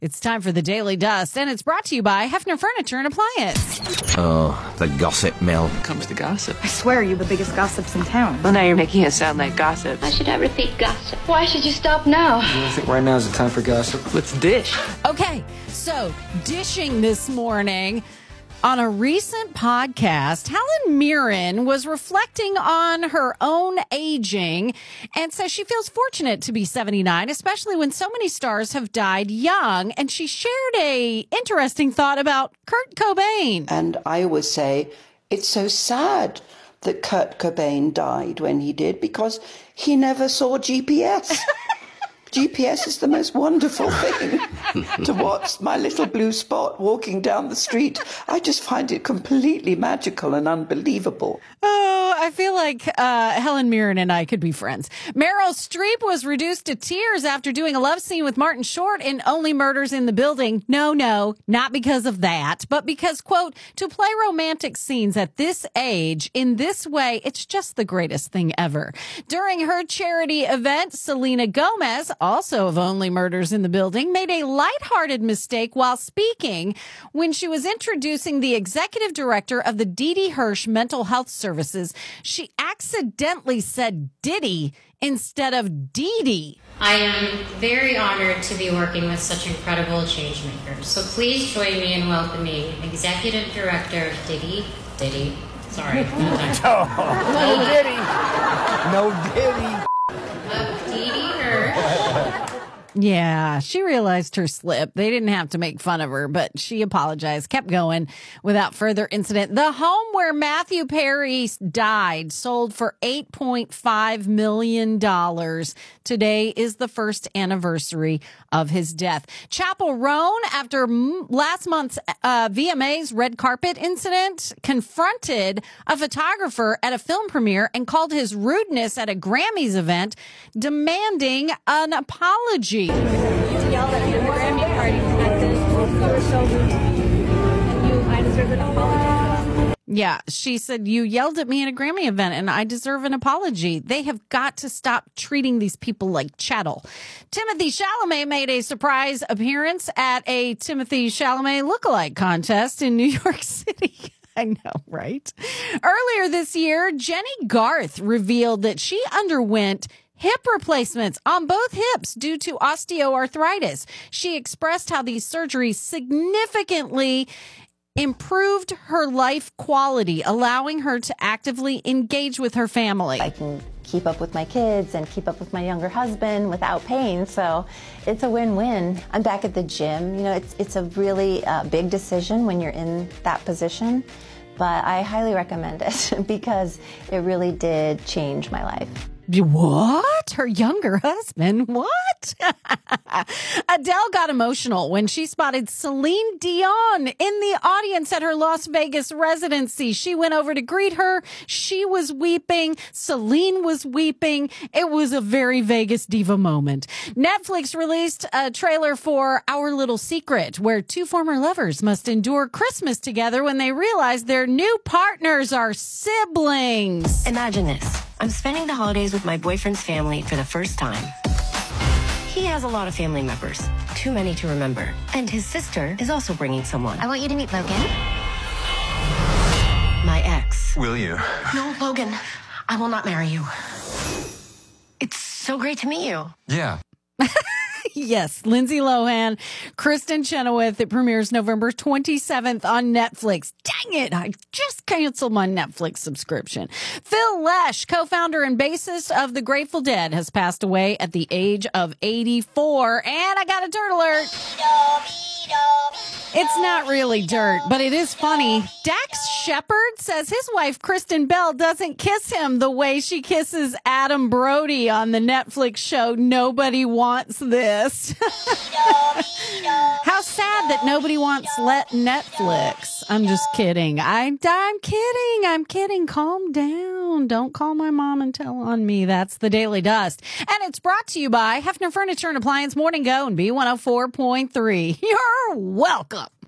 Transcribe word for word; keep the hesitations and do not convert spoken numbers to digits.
It's time for the Daily Dust, and it's brought to you by Hefner Furniture and Appliance. Oh, the gossip mill. Here comes the gossip. I swear you're the biggest gossips in town. Well, now you're making it sound like gossip. Why should I repeat gossip? Why should you stop now? I think right now is the time for gossip. Let's dish. Okay, so dishing this morning. On a recent podcast, Helen Mirren was reflecting on her own aging and says she feels fortunate to be seventy-nine, especially when so many stars have died young. And she shared a interesting thought about Kurt Cobain. And I always say it's so sad that Kurt Cobain died when he did because he never saw G P S. G P S is the most wonderful thing to watch my little blue spot walking down the street. I just find it completely magical and unbelievable. Oh, I feel like uh, Helen Mirren and I could be friends. Meryl Streep was reduced to tears after doing a love scene with Martin Short in Only Murders in the Building. No, no, not because of that, but because, quote, to play romantic scenes at this age in this way, it's just the greatest thing ever. During her charity event, Selena Gomez, also of Only Murders in the Building, made a lighthearted mistake while speaking when she was introducing the executive director of the Didi Hirsch Mental Health Services. She accidentally said Diddy instead of Didi. I am very honored to be working with such incredible change makers. So please join me in welcoming Executive Director of Diddy, Diddy, sorry. No Diddy. No Diddy. Of Didi Hirsch. Yeah, she realized her slip. They didn't have to make fun of her, but she apologized, kept going without further incident. The home where Matthew Perry died sold for eight point five million dollars. Today is the first anniversary of his death. Chappell Roan, after m- last month's uh, V M A's red carpet incident, confronted a photographer at a film premiere and called his rudeness at a Grammys event, demanding an apology. You yelled at me at the Grammy party at this. You were so rude to me. And you, I deserve an apology. Yeah, she said, you yelled at me at a Grammy event and I deserve an apology. They have got to stop treating these people like chattel. Timothy Chalamet made a surprise appearance at a Timothy Chalamet lookalike contest in New York City. I know, right? Earlier this year, Jenny Garth revealed that she underwent hip replacements on both hips due to osteoarthritis. She expressed how these surgeries significantly improved her life quality, allowing her to actively engage with her family. I can keep up with my kids and keep up with my younger husband without pain, so it's a win-win. I'm back at the gym. You know, it's it's a really uh, big decision when you're in that position, but I highly recommend it because it really did change my life. What? Her younger husband? What? Adele got emotional when she spotted Celine Dion in the audience at her Las Vegas residency. She went over to greet her. She was weeping. Celine was weeping. It was a very Vegas diva moment. Netflix released a trailer for Our Little Secret, where two former lovers must endure Christmas together when they realize their new partners are siblings. Imagine this. I'm spending the holidays with my boyfriend's family for the first time. He has a lot of family members, too many to remember. And his sister is also bringing someone. I want you to meet Logan. My ex. Will you? No, Logan, I will not marry you. It's so great to meet you. Yeah. Yes, Lindsay Lohan, Kristen Chenoweth. It premieres November twenty-seventh on Netflix. Dang it, I just canceled my Netflix subscription. Phil Lesh, co-founder and bassist of The Grateful Dead, has passed away at the age of eighty-four. And I got a dirt alert. It's not really dirt, but it is funny. Dax Shepard says his wife, Kristen Bell, doesn't kiss him the way she kisses Adam Brody on the Netflix show Nobody Wants This. How sad that nobody wants let Netflix. I'm just kidding. I, I'm kidding. I'm kidding. Calm down. Don't call my mom and tell on me. That's the Daily Dust. And it's brought to you by Hefner Furniture and Appliance Morning Go and B one oh four point three. You're welcome.